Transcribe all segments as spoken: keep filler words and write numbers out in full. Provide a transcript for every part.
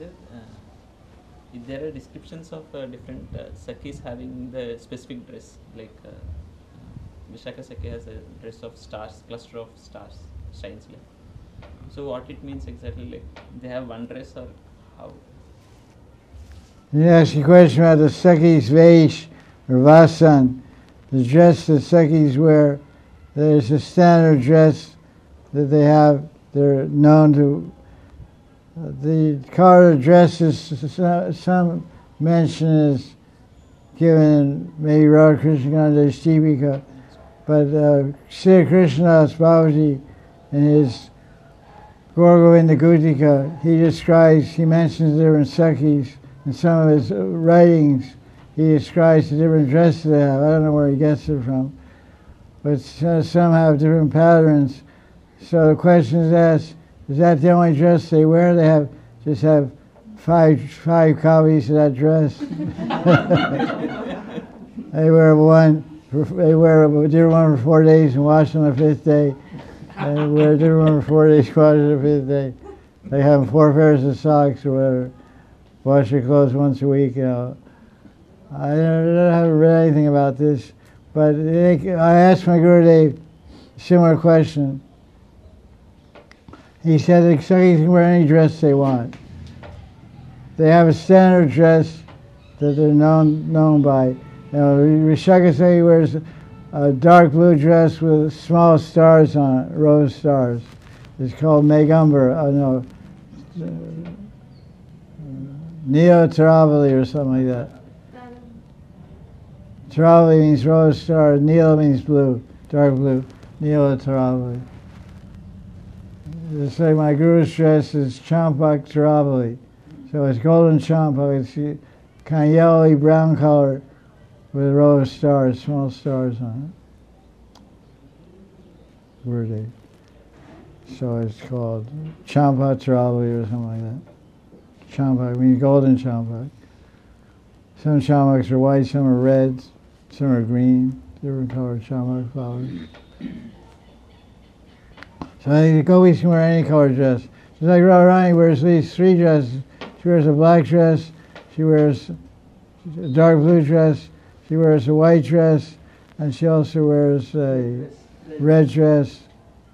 there, uh, if there are descriptions of uh, different uh, Sakhis having the specific dress, like uh, uh, Vishaka Sakhi has a dress of stars, cluster of stars, shines like. So what it means exactly, like they have one dress or how? You ask a question about the Sakhis Vesh or Vasan, the dress the Sakhis wear. There's a standard dress that they have. They're known to. Uh, the color of dresses, some mention is given in maybe Radhakrishna Gandesh Deepika, but uh, Sri Krishnadas Babaji in his Gaur Govinda Gutika, he describes, he mentions the different Sakhis. In some of his writings, he describes the different dresses they have. I don't know where he gets it from, but some have different patterns. So the question is asked, is that the only dress they wear? They have just have five five copies of that dress. They wear one. They wear a different one for four days and wash on the fifth day. They wear a different one for four days, wash on the fifth day. They have four pairs of socks or whatever. Wash your clothes once a week. You know, I don't, I haven't read anything about this, but they, I asked my Gurudev a similar question. He said the Sakhis can wear any dress they want. They have a standard dress that they're known known by. You know, Vishaka Sakhi wears a dark blue dress with small stars on it, rose stars. It's called Megambara. Oh no, Neo Taravali or something like that. Taravali means rose star. Neela means blue, dark blue. Neo Taravali. They say my Guru's dress is Champak Taravali. So it's golden champak. It's kind of yellowy brown color with rose stars, small stars on it. Gurudev. So it's called Champak Taravali or something like that. Champak means golden champak. Some champaks are white, some are red, some are green, different colored champak flowers. So I think the gopis can wear any color dress. Just like Radharani wears these three dresses. She wears a black dress, she wears a dark blue dress, she wears a white dress, and she also wears a red dress.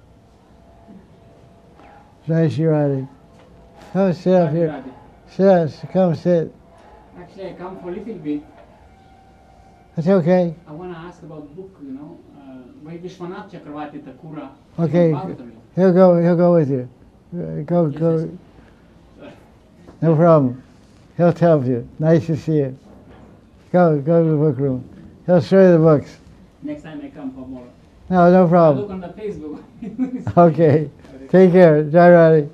Jai Shri Radhe. Come sit up here. Sit, come sit. Actually, I come for a little bit. That's okay. I want to ask about book, you know. Why Vishwanath Chakravarti Thakura? Okay, he'll go. He'll go with you. Go, go. No problem. He'll tell you. Nice to see you. Go, go to the book room. He'll show you the books. Next time I come for more. No, no I problem. look on the Facebook. Okay. Take care. Jai Radhe.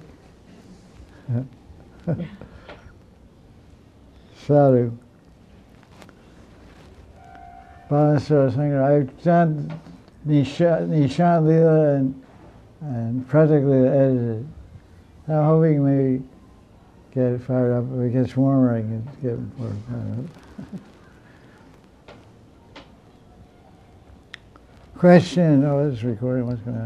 Sadhu. Balansara Singer. I've done Nishant Leela and, and practically edited. I'm hoping maybe get it fired up. If it gets warmer, I can get more fired up. Question. Oh, this is recording. What's going on?